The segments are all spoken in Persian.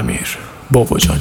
امیر باباجانی.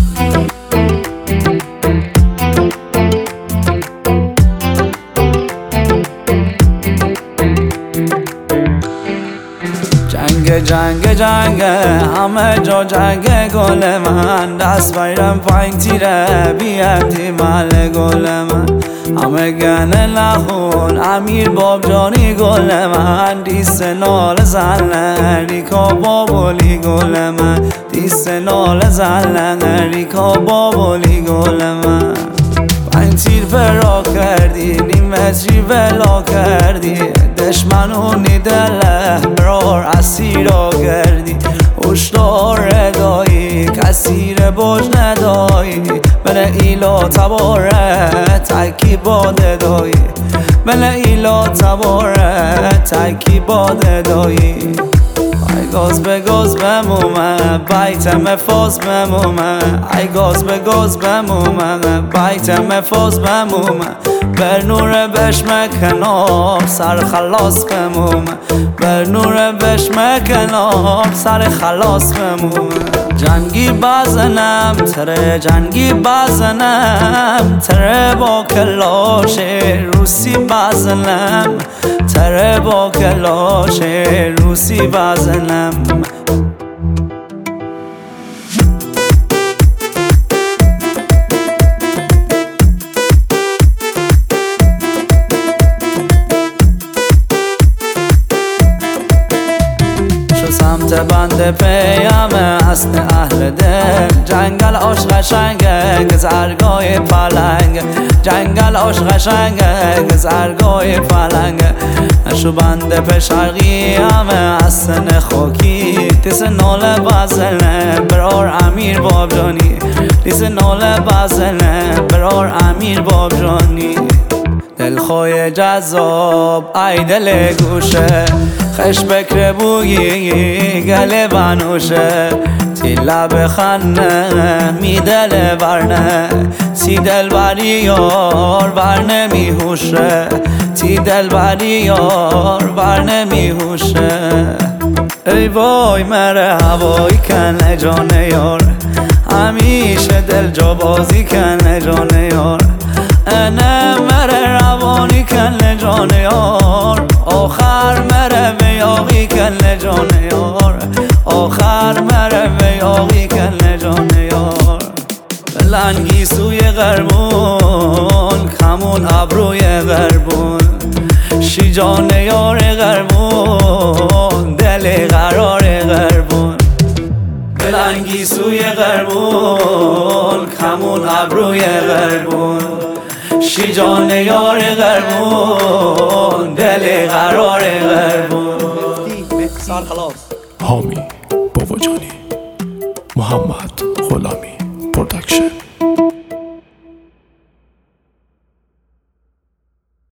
جنگ همه جا جنگ گل من، دست بیرم پایین تیره بیادی مال گل من. همه گنه نخون امیر بابجانی گل من، دیست نال زنه ریکا بابولی گل من، دیست نال زنه ریکا بابولی گل من. پنج تیر فرا کردی نیم متری ولا کردی، دشمنونی دله برار اسیرا کردی. هشدار دایی کسیر بوج ندایی، بله ایلا تباره تکی باده دایی، بله ایلا تباره تکی باده دایی. ای گاز به گاز بمومه بیتم فاز بمومه، ای گاز به گاز بمومه بیتم فاز بمومه. بر نور بشم کنار سر خلاص بمومه، بر نور بشم کنار سر خلاص بمومه. جنگی بزنم تره جنگی بزنم، تره با کلاش روسی بزنم، تره با کلاش روسی بزنم. سمت بند پیام اصل اهل دل، جنگل آش قشنگه گذرگاه پلنگ، جنگل آش قشنگه گذرگاه پلنگ. نشو بند پشرقی همه اصل خاکی، تیز نال بزنه برار امیر بابجانی، تیز نال بزنه برار امیر بابجانی. دلخواه جذاب ای دل گوشه، خش بکر بویی گله بنوشه. تی لب خنه می دل برنه، تی دل بری یار برنه می هوشه، تی دل بری یار برنه می هوشه. ای وای مره هوایی کنه جان یار، همیشه دل جا بازی کنه جان یار. انه مره روانی کنه جان یار، آخر مره بیاقی کنه جان یار، آخر مره بیاقی کنه جان یار. بلنگی سوی غربون کمون ابروی غربون، شی جان یار غربون دل قرار غربون. بلنگی سوی غربون کمون ابروی غربون، شی جان یار غربون دل قرار غربون. سال خلاص حامی باباجانی. محمد غلامی پروداکشن.